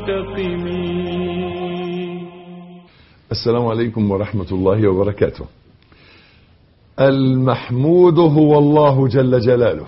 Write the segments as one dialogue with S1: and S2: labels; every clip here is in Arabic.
S1: منتقمين.
S2: السلام عليكم ورحمة الله وبركاته. المحمود هو الله جل جلاله،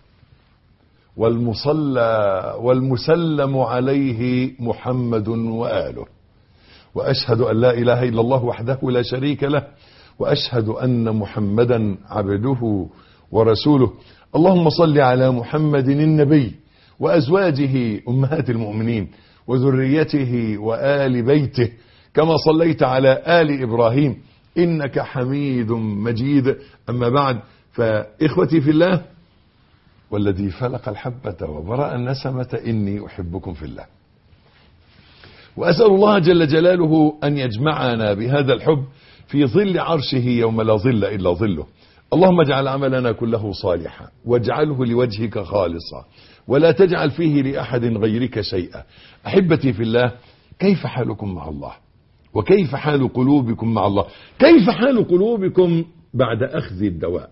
S2: والمصلى والمسلم عليه محمد وآله، وأشهد أن لا إله إلا الله وحده لا شريك له، وأشهد أن محمدا عبده ورسوله. اللهم صل على محمد النبي وأزواجه أمهات المؤمنين وذريته وآل بيته كما صليت على آل إبراهيم إنك حميد مجيد. أما بعد، فإخوتي في الله والذي فلق الحبة وبرأ النسمة إني أحبكم في الله، وأسأل الله جل جلاله أن يجمعنا بهذا الحب في ظل عرشه يوم لا ظل إلا ظله. اللهم اجعل عملنا كله صالحا واجعله لوجهك خالصا ولا تجعل فيه لأحد غيرك شيئا. أحبتي في الله، كيف حالكم مع الله؟ وكيف حال قلوبكم مع الله؟ كيف حال قلوبكم بعد أخذ الدواء؟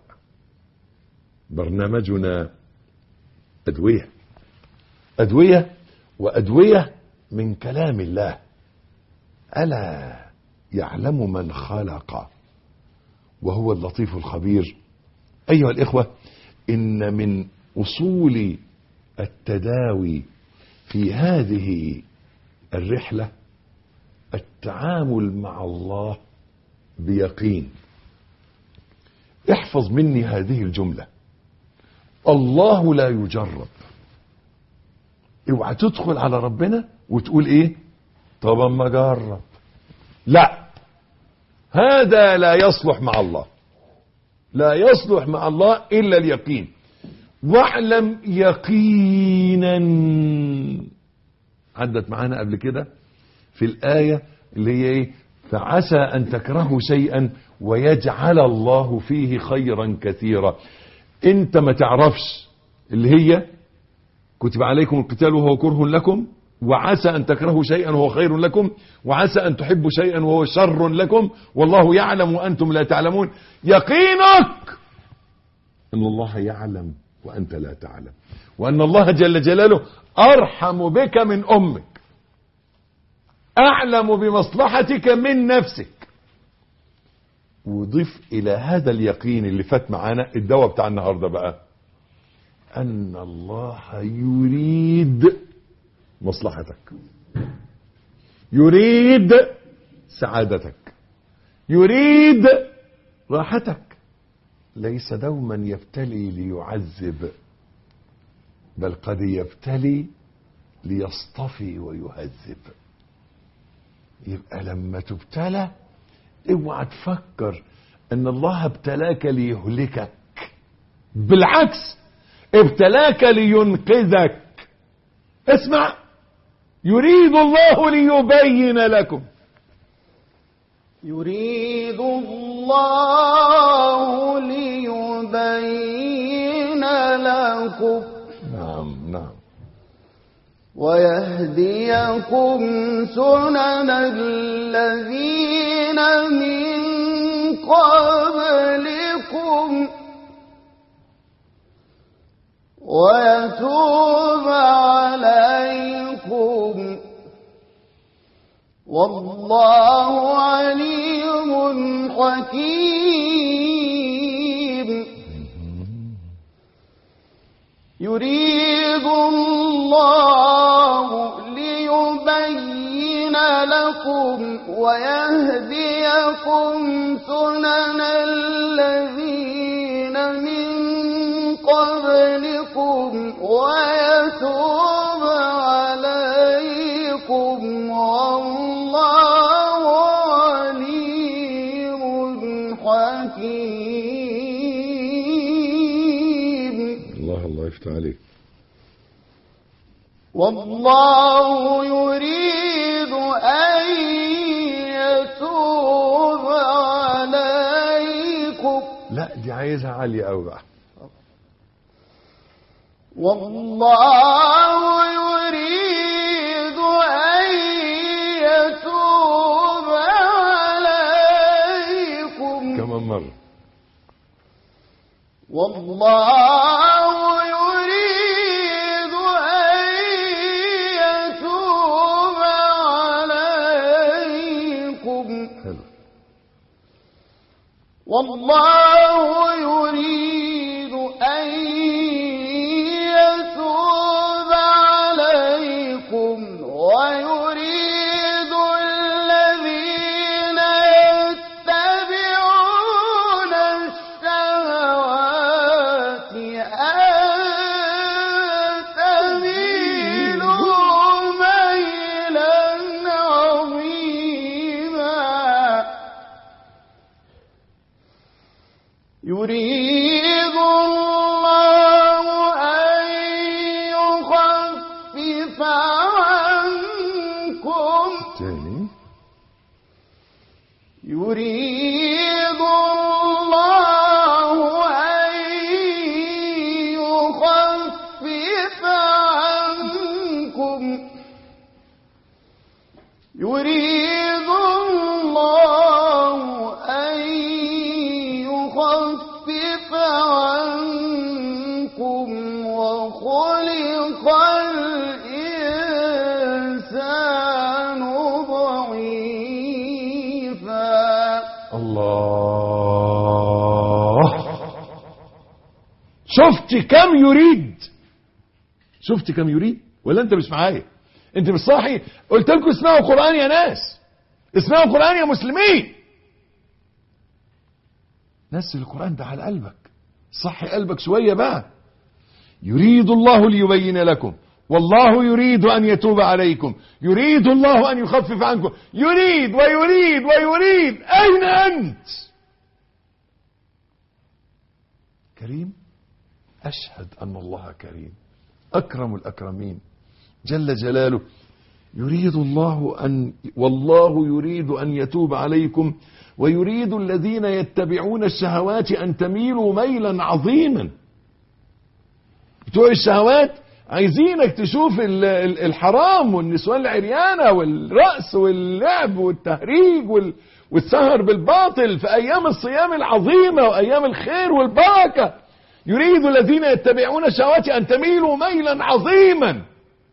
S2: برنامجنا أدوية وأدوية من كلام الله. ألا يعلم من خلق وهو اللطيف الخبير؟ أيها الإخوة، إن من أصول التداوي في هذه الرحلة التعامل مع الله بيقين. احفظ مني هذه الجملة: الله لا يجرب. اوعى تدخل على ربنا وتقول ايه؟ طب اما اجرب. لا، هذا لا يصلح مع الله. لا يصلح مع الله الا اليقين. واعلم يقينا، عدت معانا قبل كده في الآية اللي هي ايه؟ فعسى ان تكرهوا شيئا ويجعل الله فيه خيرا كثيرا. انت ما تعرفش اللي هي كتب عليكم القتال وهو كره لكم، وعسى ان تكرهوا شيئا وهو خير لكم، وعسى ان تحبوا شيئا وهو شر لكم، والله يعلم وانتم لا تعلمون. يقينك ان الله يعلم وانت لا تعلم، وان الله جل جلاله ارحم بك من امك، اعلم بمصلحتك من نفسك. وضيف الى هذا اليقين اللي فات معانا الدواء بتاع النهارده بقى: ان الله يريد مصلحتك، يريد سعادتك، يريد راحتك. ليس دوما يبتلي ليعذب، بل قد يبتلي ليصطفي ويهذب. يبقى لما تبتلى اوعى تفكر ان الله ابتلاك ليهلكك، بالعكس ابتلاك لينقذك. اسمع: يريد الله ليبين لكم.
S3: يريد الله ليبين لكم.
S2: نعم.
S3: ويهديكم سنن الذين من قبلكم ويتوب عليكم والله عليم حكيم. يريد الله ليبين لكم ويهديكم سنن الذين من قبلكم ويتوب عليكم والله عليم حكيم.
S2: الله يفتح عليك.
S3: والله يريد أن يتوب عليكم.
S2: لا، دي عايزها عالية قوي بقى.
S3: والله يريد أن يتوب عليكم.
S2: كمان مرة.
S3: والله يريد أن يتوب والله يريد أن يتوب عليكم ويريد الذين يتبعون الشهوات أن تميلوا ميلا عظيما يريد الله أن يخفف عنكم
S2: تاني.
S3: يريد الله أن يخفف عنكم يريد الله أن يخفف عنكم وخلق الإنسان ضعيفا
S2: الله. شفت كم يريد؟ شفت كم يريد؟ ولا انت مش معايا؟ انت مش صاحي؟ قلت لكم اسمعوا القرآن يا ناس، اسمعوا القرآن يا مسلمين. نزل القرآن ده على قلبك، صحي قلبك شوية بقى. يريد الله ليبين لكم والله يريد أن يتوب عليكم يريد الله أن يخفف عنكم. يريد ويريد ويريد. أين أنت؟ كريم. أشهد أن الله كريم أكرم الأكرمين جل جلاله. يريد الله والله يريد أن يتوب عليكم ويريد الذين يتبعون الشهوات أن تميلوا ميلا عظيما. بتوع الشهوات عايزينك تشوف الحرام والنسوان العريانة والرأس واللعب والتهريج والسهر بالباطل في أيام الصيام العظيمة وأيام الخير والبركة. يريد الذين يتبعون الشهوات أن تميلوا ميلا عظيما.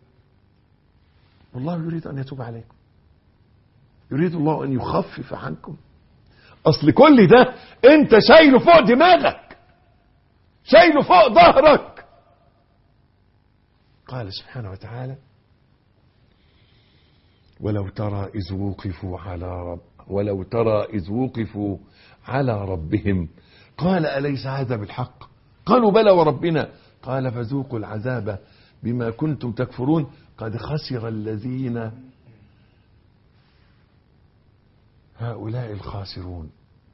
S2: والله يريد أن يتوب عليكم يريد الله أن يخفف عنكم. أصل كل ده أنت شايله فوق دماغك، شايله فوق ظهرك. قال سبحانه وتعالى ولو ترى إذ وقفوا على ربهم قال أليس هذا بالحق قالوا بلى وربنا قال فذوقوا العذاب بما كنتم تكفرون قد خسر الذين هؤلاء الخاسرون.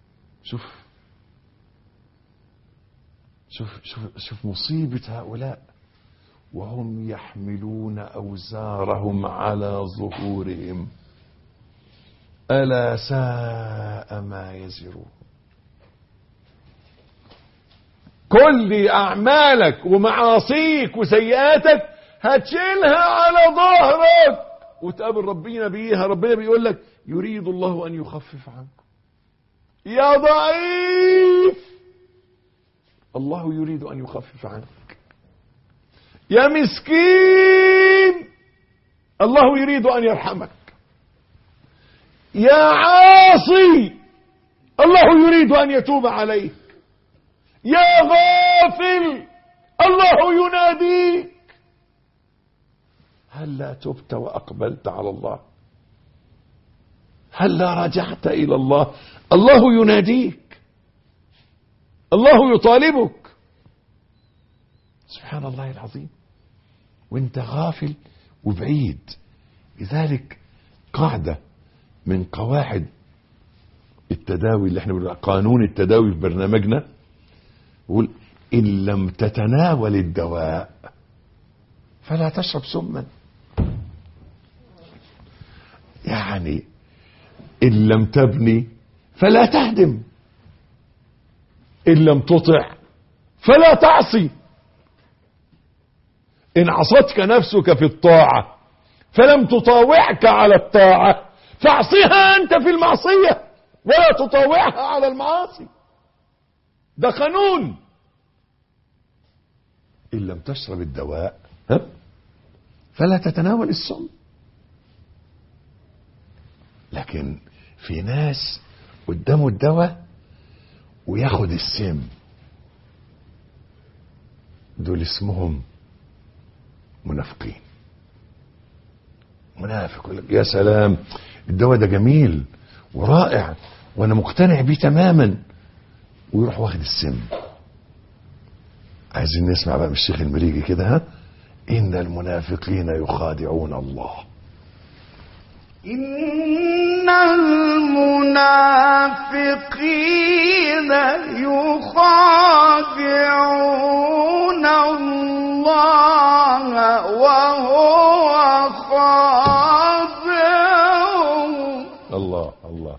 S2: شوف مصيبة هؤلاء وهم يحملون أوزارهم على ظهورهم ألا ساء ما يزرون. كل أعمالك ومعاصيك وسيئاتك هتشيلها على ظهرك وتقابل ربنا بيها. ربنا بيقول لك يريد الله أن يخفف عنكم يا ضعيف. الله يريد أن يخفف عنك يا مسكين. الله يريد أن يرحمك يا عاصي. الله يريد أن يتوب عليك يا غافل. الله يناديك هلا تبت وأقبلت على الله؟ هلا رجعت إلى الله؟ الله يناديك، الله يطالبك. سبحان الله العظيم وانت غافل وبعيد. لذلك قاعدة من قواعد التداوي اللي احنا بنقول قانون التداوي في برنامجنا يقول إن لم تتناول الدواء فلا تشرب سما. يعني إن لم تبني فلا تهدم، إن لم تطع فلا تعصي. إن عصتك نفسك في الطاعة فلم تطاوعك على الطاعة فاعصيها أنت في المعصية ولا تطاوعها على المعاصي. ده قانون. إن لم تشرب الدواء فلا تتناول السم. لكن في ناس قدامه الدواء وياخد السم، دول اسمهم منافقين. منافق يقول لك يا سلام الدواء ده جميل ورائع وانا مقتنع بيه تماما، ويروح واخد السم. عايزين نسمع بقى من الشيخ المريجي كده، ها؟ ان المنافقين يخادعون الله.
S3: إن المنافقين يخادعون الله وهو خادعهم.
S2: الله الله.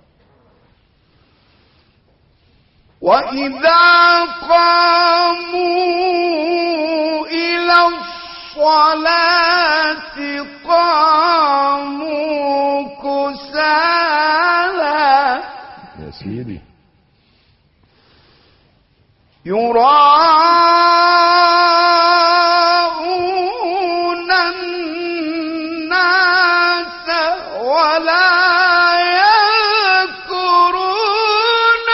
S3: وإذا قاموا إلى الصلاة قاموا كسالى
S2: يا سيدي
S3: يراءون الناس ولا يذكرون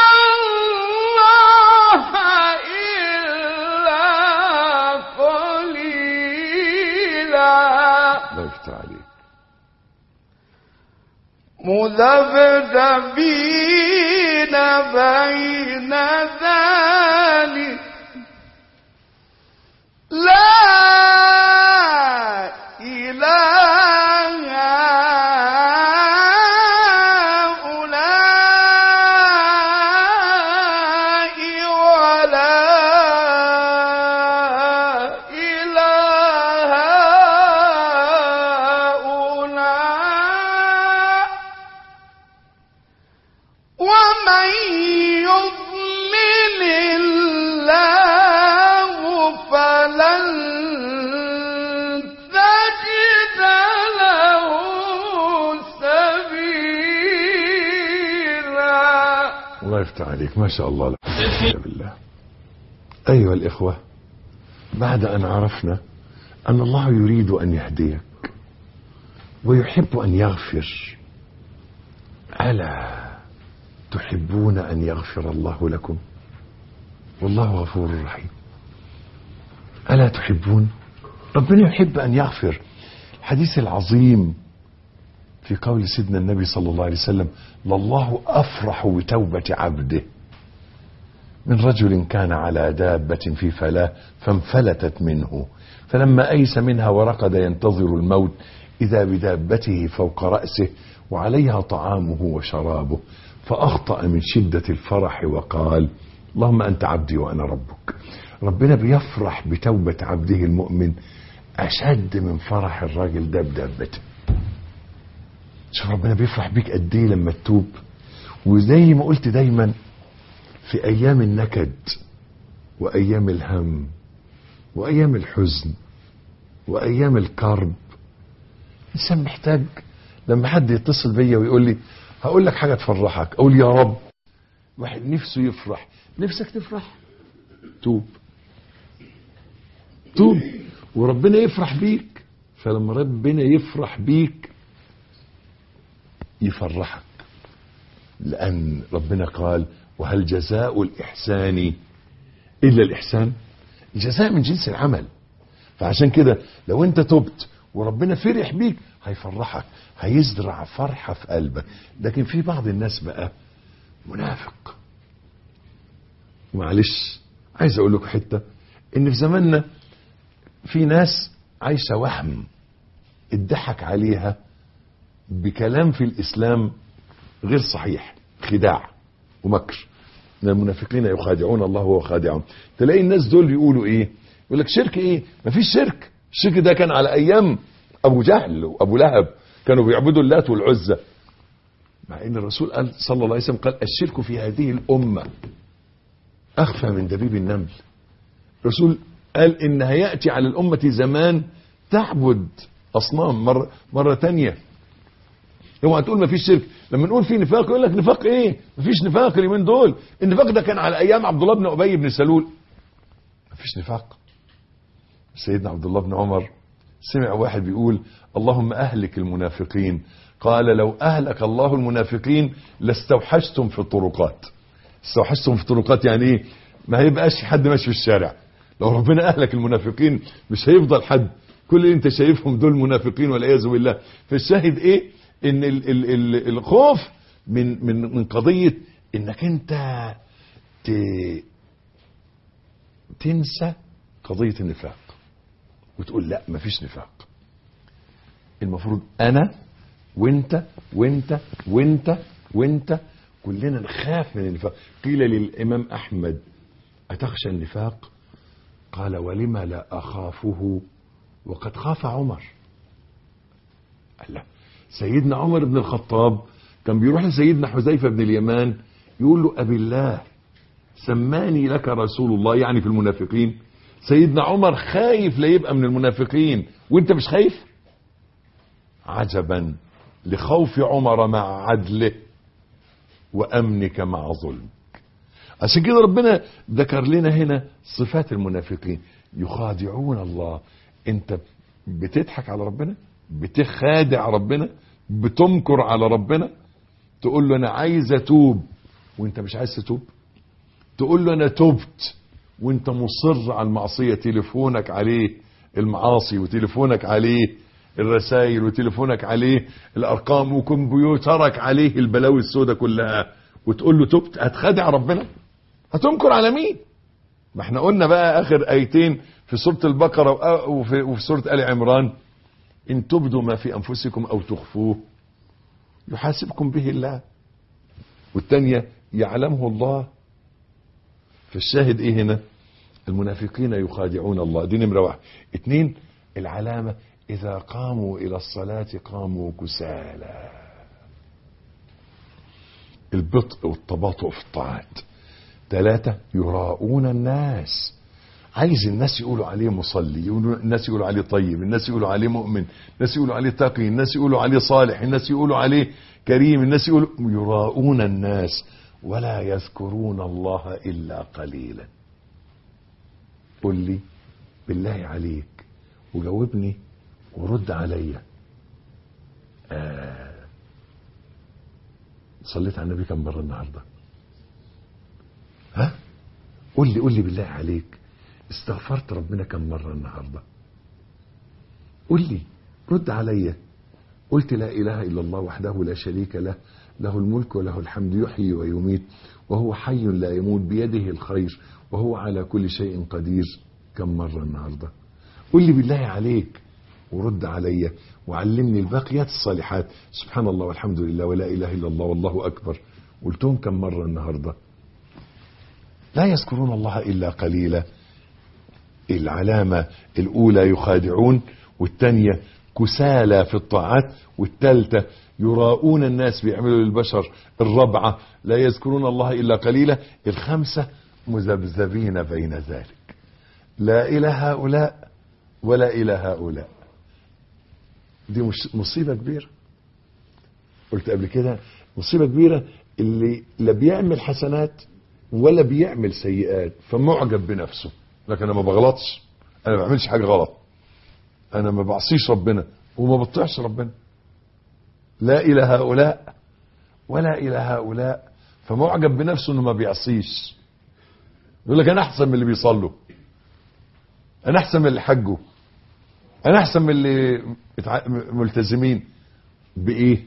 S3: الله إلا قليلا.
S2: الله يفتح عليك.
S3: مذبذبين بين ذلك لا إله هؤلاء ولا إله هؤلاء ومن يضلل الله فلن تجد له سبيلا.
S2: الله يفتح عليك، ما شاء الله. لا بالله. أيها الإخوة، بعد أن عرفنا أن الله يريد أن يهديك ويحب أن يغفر، ألا تحبون أن يغفر الله لكم؟ والله غفور رحيم. ألا تحبون؟ ربنا يحب أن يغفر. الحديث العظيم في قول سيدنا النبي صلى الله عليه وسلم: لله أفرح بتوبة عبده من رجل كان على دابة في فلاة فانفلتت منه، فلما أيس منها ورقد ينتظر الموت إذا بدابته فوق رأسه وعليها طعامه وشرابه، فأخطأ من شدة الفرح وقال: اللهم أنت عبدي وأنا ربك. ربنا بيفرح بتوبة عبده المؤمن أشد من فرح الراجل ده بدابته. شوف ربنا بيفرح بيك قد ايه لما تتوب. وزي ما قلت دايما، في أيام النكد وأيام الهم وأيام الحزن وأيام الكرب، الإنسان محتاج لما حد يتصل بيا ويقول لي هقول لك حاجة تفرحك، أقول يا رب. واحد نفسه يفرح، نفسك تفرح، توب توب وربنا يفرح بيك. فلما ربنا يفرح بيك يفرحك، لأن ربنا قال: وهل جزاء الإحسان إلا الإحسان؟ الجزاء من جنس العمل. فعشان كده لو انت تبت وربنا فرح بيك هيفرحك، هيزرع فرحة في قلبك. لكن في بعض الناس بقى منافق. معلش عايز اقول لكم حتة، ان في زماننا في ناس عايشة وهم اتضحك عليها بكلام في الإسلام غير صحيح، خداع ومكر. ان المنافقين يخادعون الله وهو خادعهم. تلاقي الناس دول يقولوا ايه؟ يقول لك شرك ايه؟ مفيش شرك. الشرك ده كان على ايام ابو جهل وابو لهب، كانوا بيعبدوا اللات والعزى. مع ان الرسول قال صلى الله عليه وسلم قال: الشرك في هذه الامه اخفى من دبيب النمل. الرسول قال ان هياتي على الامه زمان تعبد اصنام مره تانية. اوعى تقول مفيش شرك. لما نقول في نفاق يقول لك نفاق ايه؟ مفيش نفاق اليومين دول. النفاق ده كان على ايام عبد الله بن ابي بن سلول. مفيش نفاق. سيدنا عبد الله بن عمر سمع واحد بيقول: اللهم اهلك المنافقين. قال: لو اهلك الله المنافقين لاستوحشتم في الطرقات. استوحشتم في الطرقات يعني ايه؟ ما هيبقاش حد ماشي في الشارع. لو ربنا اهلك المنافقين مش هيفضل حد، كل اللي انت شايفهم دول منافقين والعياذ بالله. فالشاهد ايه؟ ان الخوف من قضية انك انت تنسى قضية النفاق وتقول لا مفيش نفاق. المفروض انا وانت وانت وانت وانت كلنا نخاف من النفاق. قيل للامام احمد اتخشى النفاق؟ قال ولما لا اخافه وقد خاف عمر. قال لا، سيدنا عمر بن الخطاب كان بيروح لسيدنا حذيفة بن اليمان يقول له أبي الله سماني لك رسول الله، يعني في المنافقين. سيدنا عمر خايف لا يبقى من المنافقين وانت مش خايف. عجبا لخوف عمر مع عدله وأمنك مع ظلمك. عشان كده ربنا ذكر لنا هنا صفات المنافقين. يخادعون الله. انت بتضحك على ربنا، بتخادع ربنا، بتمكر على ربنا. تقول له انا عايز اتوب وانت مش عايز تتوب. تقول له انا تبت وانت مصر على المعصية. تليفونك عليه المعاصي، وتليفونك عليه الرسائل، وتليفونك عليه الارقام، وكمبيوترك عليه البلاوي السوداء كلها، وتقول له تبت. هتخادع ربنا؟ هتمكر على مين؟ ما احنا قلنا بقى اخر ايتين في سورة البقرة وفي سورة آل عمران: ان تبدوا ما في انفسكم او تخفوه يحاسبكم به الله. والتانية يعلمه الله. فالشاهد ايه هنا؟ المنافقين يخادعون الله. دي نمرة واحد. 2 العلامة اذا قاموا الى الصلاة قاموا كسالى. البطء والتباطؤ في الطاعات. 3 يراؤون الناس. عايز الناس يقولوا عليه مصلي، الناس يقولوا عليه طيب، الناس يقولوا عليه مؤمن، الناس يقولوا عليه تقي، الناس يقولوا عليه صالح، الناس يقولوا عليه كريم، الناس يقولوا. يراؤون الناس ولا يذكرون الله إلا قليلا. قل لي بالله عليك وجاوبني ورد عليا. صليت على النبي كم مرة النهاردة؟ ها؟ قل لي بالله عليك استغفرت ربنا كم مرة النهاردة؟ قل لي، رد عليا. قلت لا إله إلا الله وحده لا شريك له، له الملك وله الحمد يحيي ويميت وهو حي لا يموت بيده الخير وهو على كل شيء قدير كم مرة النهاردة؟ قل لي بالله عليك ورد عليا وعلمني الباقيات الصالحات. سبحان الله والحمد لله ولا إله إلا الله والله أكبر قلتهم كم مرة النهاردة؟ لا يذكرون الله إلا قليلا. العلامة الأولى يخادعون، والثانية كسالى في الطاعات، والثالثة يراؤون الناس بيعملوا للبشر، الرابعة لا يذكرون الله إلا قليلا، الخامسة مذبذبين بين ذلك، لا إلى هؤلاء ولا إلى هؤلاء. دي مش مصيبة كبيرة؟ قلت قبل كده مصيبة كبيرة اللي لا بيعمل حسنات ولا بيعمل سيئات فمعجب بنفسه. لكن انا ما بغلطش، انا ما بعملش حاجة غلط، انا ما بعصيش ربنا وما بطيعش ربنا. لا الى هؤلاء ولا الى هؤلاء، فمعجب بنفسه انه ما بيعصيش. يقول لك انا احسن من اللي بيصلوا، انا احسن من اللي حجوا، انا احسن من اللي ملتزمين. بايه؟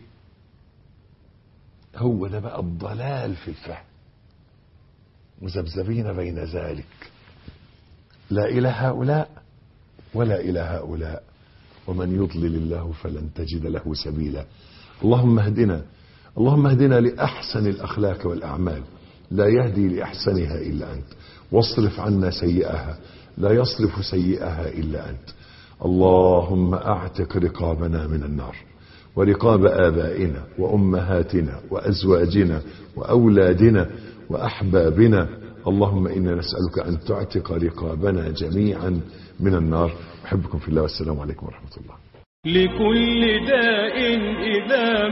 S2: هو ده بقى الضلال في الفهم. مذبذبين بين ذلك، لا إلى هؤلاء ولا إلى هؤلاء، ومن يضلل الله فلن تجد له سبيلا. اللهم اهدنا، اللهم اهدنا لأحسن الأخلاق والأعمال، لا يهدي لأحسنها إلا أنت، واصرف عنا سيئها، لا يصرف سيئها إلا أنت. اللهم اعتق رقابنا من النار، ورقاب آبائنا وأمهاتنا وأزواجنا وأولادنا وأحبابنا. اللهم إنا نسألك أن تعتق رقابنا جميعا من النار. أحبكم في الله والسلام عليكم ورحمة الله.
S1: لكل داء إذا